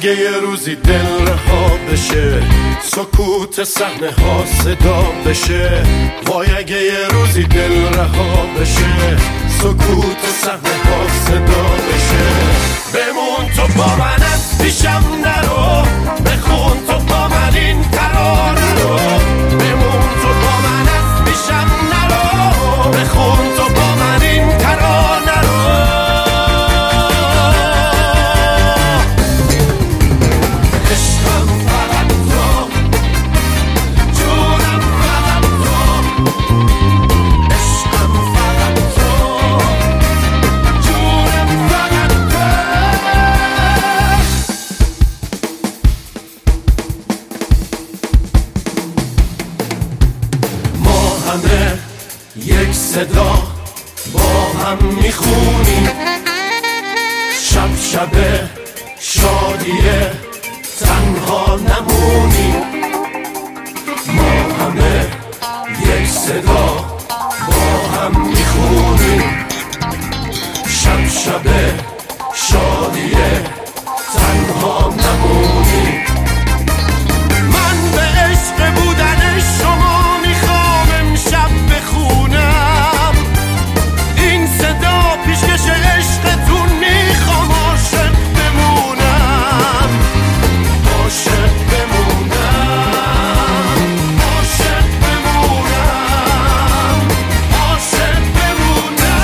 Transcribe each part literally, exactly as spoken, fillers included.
اگه یه روزی دل رها بشه، سکوت صحنه ها صدا بشه. وای اگه یه روزی دل رها بشه، سکوت صحنه ها صدا بشه. بمون تو با من، از پیشم نرو، بخون تو با من این ترانه رو. بمون تو با من، از پیشم نرو، بخون تو با من این ترانه رو. یک صدا با هم میخونیم، شب شب شادیه تنها نمونیم. ما همه یک صدا با هم میخونیم، شب شب شادیه تنها نمونیم. من به عشق بودن شما میخوام امشب بخونم این صدا، پیشکش عشقتون میخوام عاشق بمونم، عاشق بمونم، عاشق بمونم، عاشق بمونم.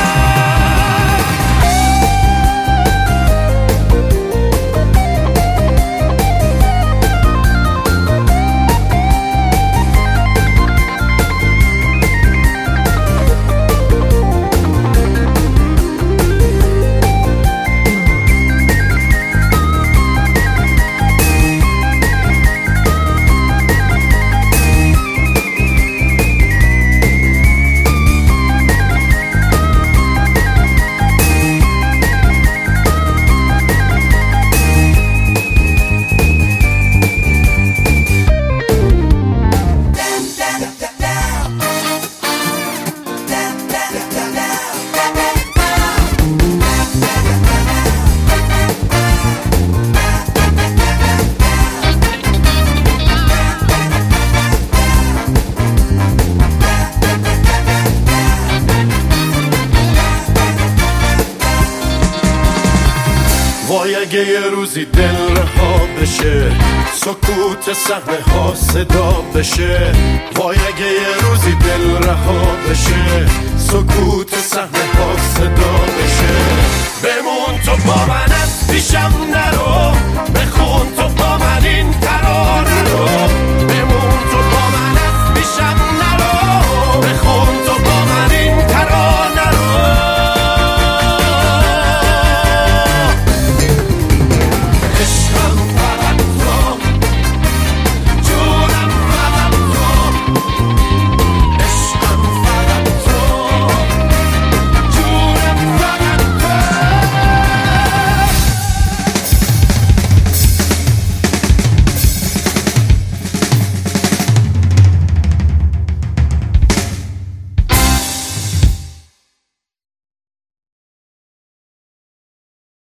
وای اگه یه روزی دل رها بشه، سکوت صحنه ها صدا بشه. وای اگه یه روزی دل رها بشه، سکوت صحنه ها صدا بشه. بمون تو با من، از پیشم نرو،